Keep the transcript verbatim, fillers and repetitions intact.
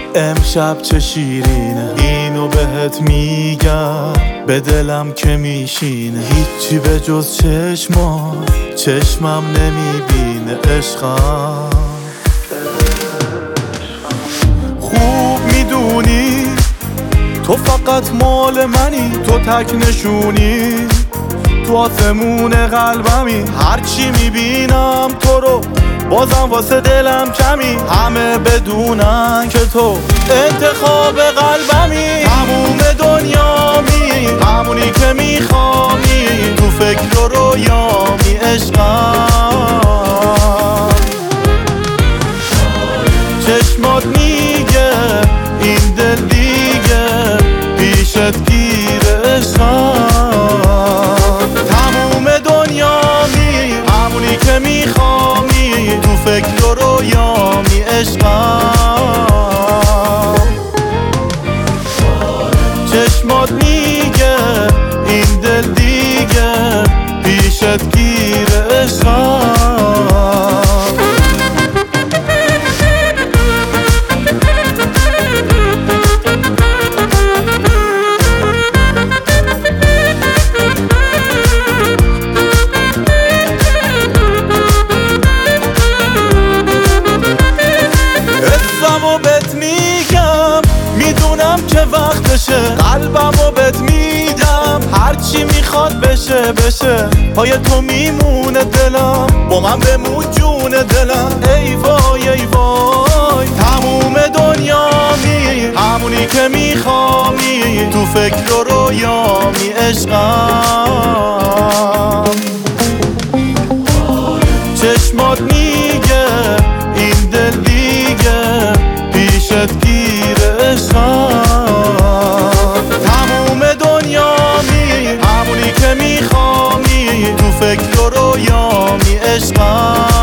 امشب چه شیرینه، اینو بهت میگم به دلم که میشینه. هیچی به جز چشما چشمم نمیبینه. عشقم خوب میدونی تو فقط مال منی، تو تک نشونی تو آسمون قلبمی. هرچی میبینم تو رو بازم واسه دلم کمی. همه بدونن که تو انتخاب قلبمی. تموم دنیامی، همونی که میخوامی، تو فکر و رویامی. عشقم چشمات میگه این دل دیگه پیشت گیره. عشقم تموم دنیامی، همونی که میخوامی، تو فکر و رویامی. عشقم چشمات میگه این دل دیگه پیشت گیره. عشقم حسمو بهت میگم، میدونم که وقتشه. قلبمو بهت میدم، هرچی میخواد بشه بشه. پای تو میمونه دلم، با من بمون جون دلم. ای وای ای وای تموم دنیامی، همونی که میخوامی، تو فکر و رویامی. عشقم چشمات میگه این دل دیگه پیشت گیره. عشقم تموم دنیامی، همونی که میخوامی، تو فکر و رویامی. عشقم